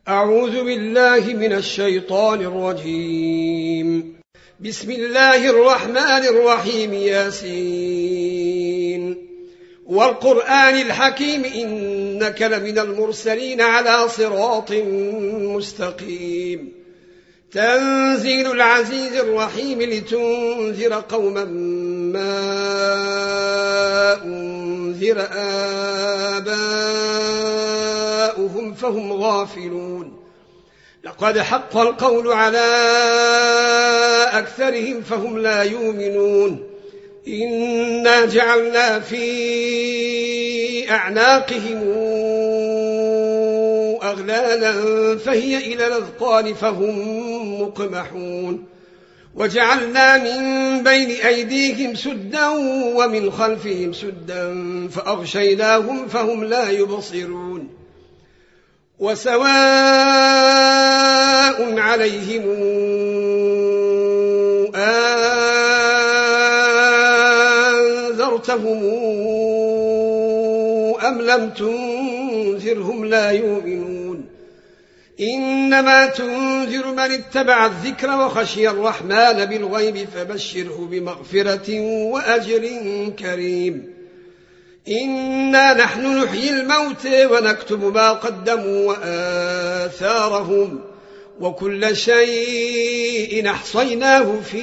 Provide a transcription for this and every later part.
أعوذ بالله من الشيطان الرجيم. بسم الله الرحمن الرحيم. ياسين والقرآن الحكيم إنك لمن المرسلين على صراط مستقيم. تنزيل العزيز الرحيم لتنذر قوما ما أنذر آباؤهم فهم غافلون. لقد حق القول على أكثرهم فهم لا يؤمنون. إنا جعلنا في أعناقهم أغلالا فهي إلى الأذقان فهم مقمحون. وجعلنا من بين أيديهم سدا ومن خلفهم سدا فأغشيناهم فهم لا يبصرون. وسواء عليهم أنذرتهم أم لم تنذرهم لا يؤمنون. إنما تنذر من اتبع الذكر وخشي الرحمن بالغيب فبشره بمغفرة وأجر كريم. إنا نحن نحيي الموتى ونكتب ما قدموا وآثارهم وكل شيء أحصيناه في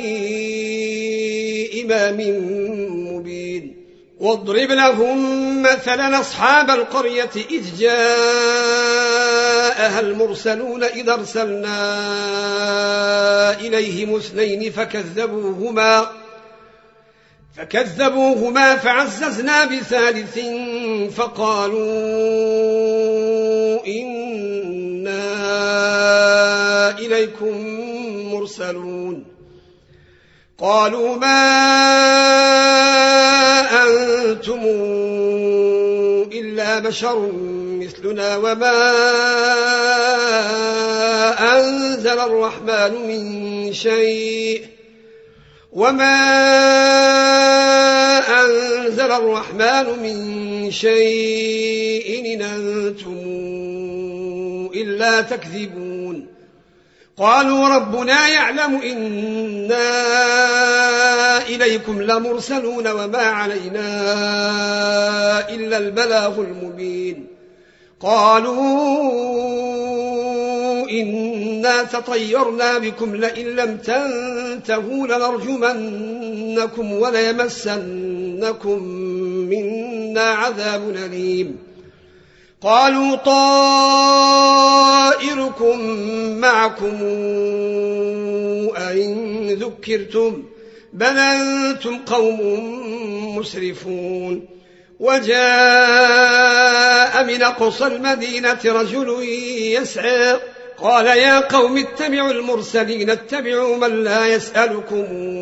إمام مبين. واضرب لهم مثلا أصحاب القرية إذ جاءها المرسلون إذ أرسلنا إليهم اثنين فكذبوهما فعززنا بثالث فقالوا إنا إليكم مرسلون. قالوا ما أنتم إلا بشر مثلنا وما أنزل الرحمن من شيء إن أنتم إلا تكذبون. قالوا ربنا يعلم إنا إليكم لمرسلون وما علينا إلا البلاغ المبين. قالوا إنا تطيرنا بكم لئن لم تنتهوا لنرجمنكم وليمسنكم منا عذاب أليم. قالوا طائركم معكم أئن ذكرتم بل أنتم قوم مسرفون. وجاء من أقصى المدينة رجل يسعى قال يا قوم اتبعوا المرسلين اتبعوا من لا يسألكم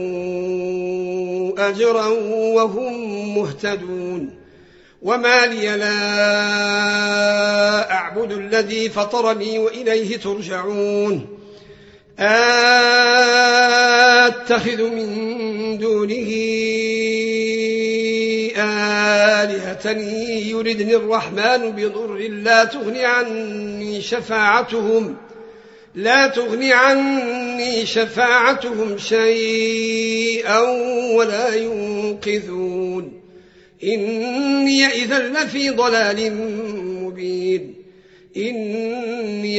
أجرا وهم مهتدون. وما لي لا أعبد الذي فطرني وإليه ترجعون. أتخذ من دونه آلهة يردني الرحمن بضر لا تغني عني شفاعتهم شيئا ولا ينقذون. إني إذا لفي ضلال مبين. إني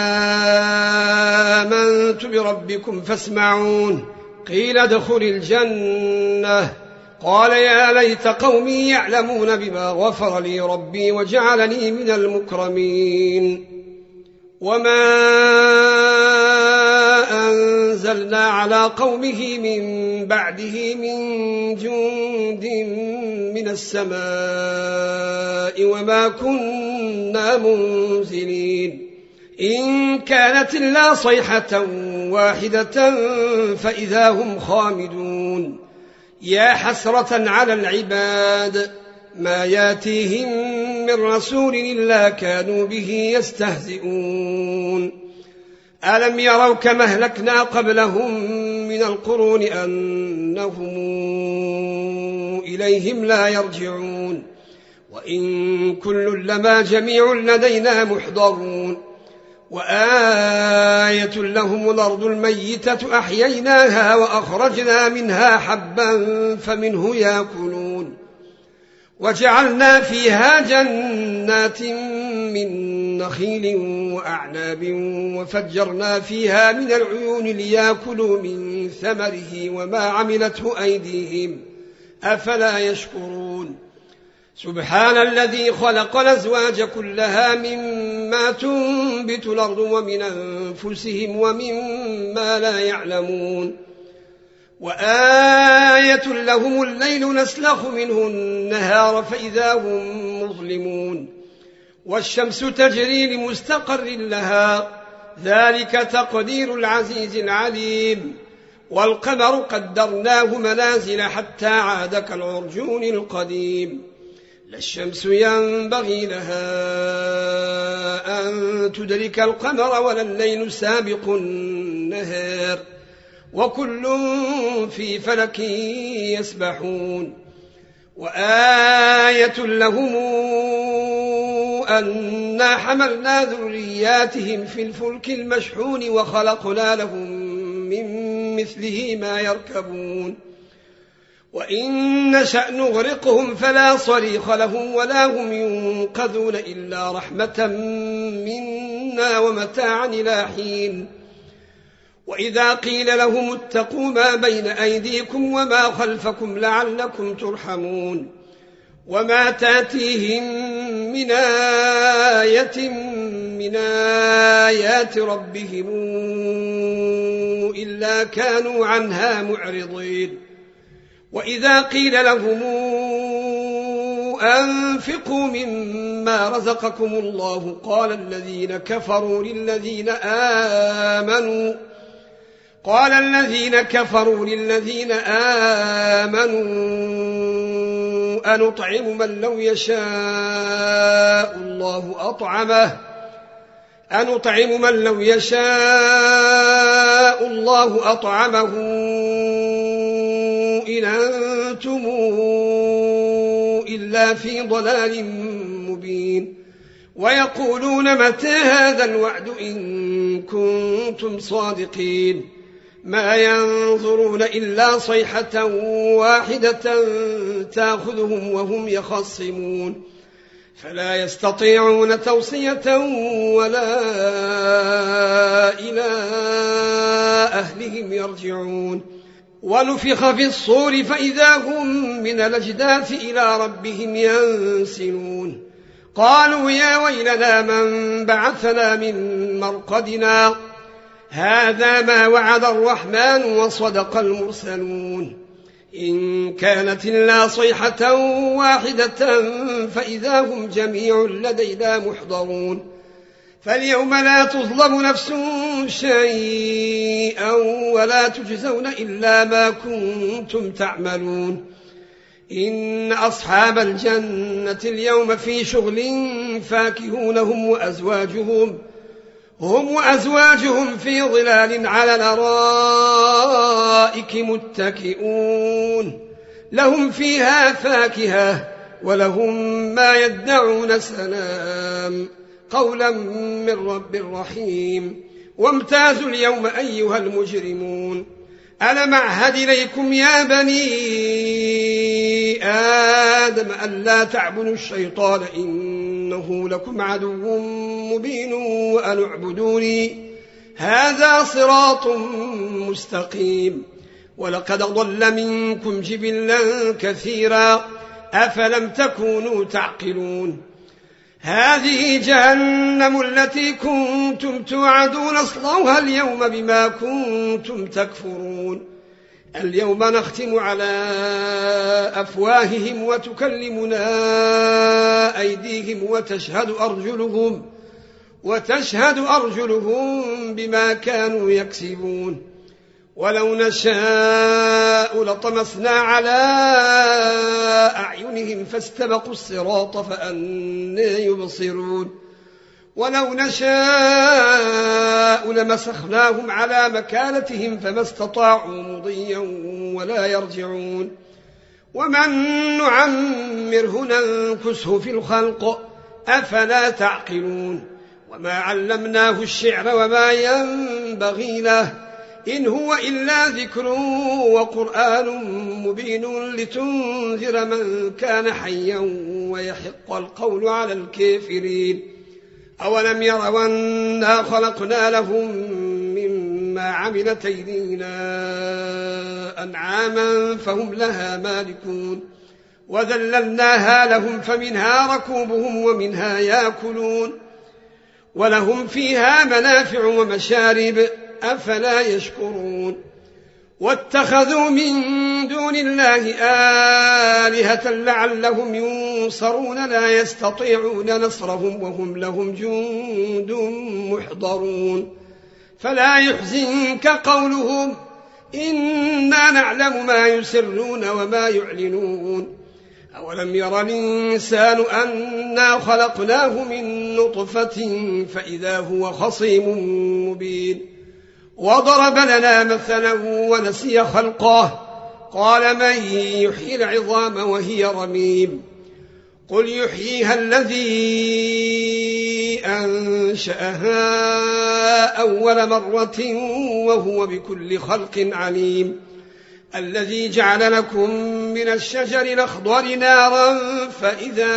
آمنت بربكم فاسمعون. قيل ادخل الجنة. قال يا ليت قومي يعلمون بما غفر لي ربي وجعلني من المكرمين. وما أنزلنا على قومه من بعده من جند من السماء وما كنا منزلين. إن كانت إلا صيحة واحدة فإذا هم خامدون. يا حسرة على العباد ما ياتيهم من رسول إلا كانوا به يستهزئون. ألم يروا كما أهلكنا قبلهم من القرون أنهم إليهم لا يرجعون. وإن كل لما جميع لدينا محضرون. وآية لهم الأرض الميتة أحييناها وأخرجنا منها حبا فمنه يأكلون وجعلنا فيها جنات من نخيل وأعناب وفجرنا فيها من العيون ليأكلوا من ثمره وما عملته أيديهم أفلا يشكرون سبحان الذي خلق الأزواج كلها مما تنبت الأرض ومن أنفسهم ومما لا يعلمون وآية لهم الليل نسلخ منه النهار فإذا هم مظلمون والشمس تجري لمستقر لها ذلك تقدير العزيز العليم والقمر قدرناه منازل حتى عاد كالعرجون القديم لا الشمس ينبغي لها أن تدرك القمر ولا الليل سابق النهار وكل في فلك يسبحون وآية لهم أنا حملنا ذرياتهم في الفلك المشحون وخلقنا لهم من مثله ما يركبون وإن نشأ نغرقهم فلا صريخ لهم ولا هم ينقذون إلا رحمة منا ومتاعا إلى حين وإذا قيل لهم اتقوا ما بين أيديكم وما خلفكم لعلكم ترحمون وما تاتيهم من آية من آيات ربهم إلا كانوا عنها معرضين وإذا قيل لهم أنفقوا مما رزقكم الله قال الذين كفروا للذين آمنوا أنطعم من لو يشاء الله أطعمه إن أنتم إلا في ضلال مبين ويقولون متى هذا الوعد إن كنتم صادقين ما ينظرون إلا صيحة واحدة تأخذهم وهم يخصمون فلا يستطيعون توصية ولا إلى أهلهم يرجعون ونفخ في الصور فإذا هم من الأجداث إلى ربهم ينسلون قالوا يا ويلنا من بعثنا من مرقدنا هذا ما وعد الرحمن وصدق المرسلون إن كانت إلا صيحة واحدة فإذا هم جميع لدينا محضرون فاليوم لا تظلم نفس شيئا ولا تجزون إلا ما كنتم تعملون إن أصحاب الجنة اليوم في شغل فاكهون هم وأزواجهم في ظلال على الأرائك متكئون لهم فيها فاكهة ولهم ما يدعون سلام قولا من رب رحيم وامتازوا اليوم أيها المجرمون ألم أعهد إليكم يا بني آدم ألا تعبدوا الشيطان إنه لكم عدو مبين وأن اعبدوني هذا صراط مستقيم ولقد ضل منكم جبلا كثيرا أفلم تكونوا تعقلون هذه جهنم التي كنتم توعدون اصلوها اليوم بما كنتم تكفرون اليوم نختم على أفواههم وتكلمنا أيديهم وتشهد أرجلهم بما كانوا يكسبون ولو نشاء لطمسنا على أعينهم فاستبقوا الصراط فأنى يبصرون ولو نشاء لمسخناهم على مكانتهم فما استطاعوا مضيا ولا يرجعون ومن نعمره ننكسه في الخلق أفلا تعقلون وما علمناه الشعر وما ينبغي له إن هو إلا ذكر وقرآن مبين لتنذر من كان حيا ويحق القول على الكافرين أولم يروا أنا خلقنا لهم مما عملت أيدينا أنعاما فهم لها مالكون وذللناها لهم فمنها ركوبهم ومنها يأكلون ولهم فيها منافع ومشارب أفلا يشكرون واتخذوا من دون الله آلهة لعلهم ينصرون لا يستطيعون نصرهم وهم لهم جند محضرون فلا يحزنك قولهم إنا نعلم ما يسرون وما يعلنون أولم ير الإنسان أنا خلقناه من نطفة فإذا هو خصيم مبين وضرب لنا مثلا ونسي خلقه قال من يحيي العظام وهي رميم قل يحييها الذي أنشأها أول مرة وهو بكل خلق عليم الذي جعل لكم من الشجر الأخضر نارا فإذا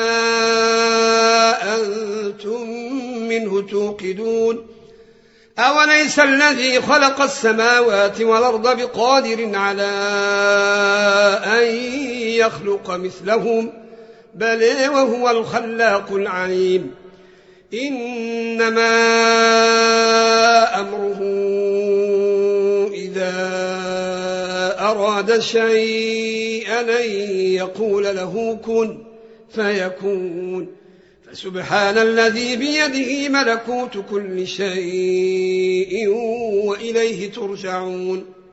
أنتم منه توقدون أوليس الذي خلق السماوات والأرض بقادر على أن يخلق مثلهم بل وهو الخلاق العليم إنما أمره إذا أراد شيئا أن يقول له كن فيكون فسبحان الذي بيده ملكوت كل شيء وإليه ترجعون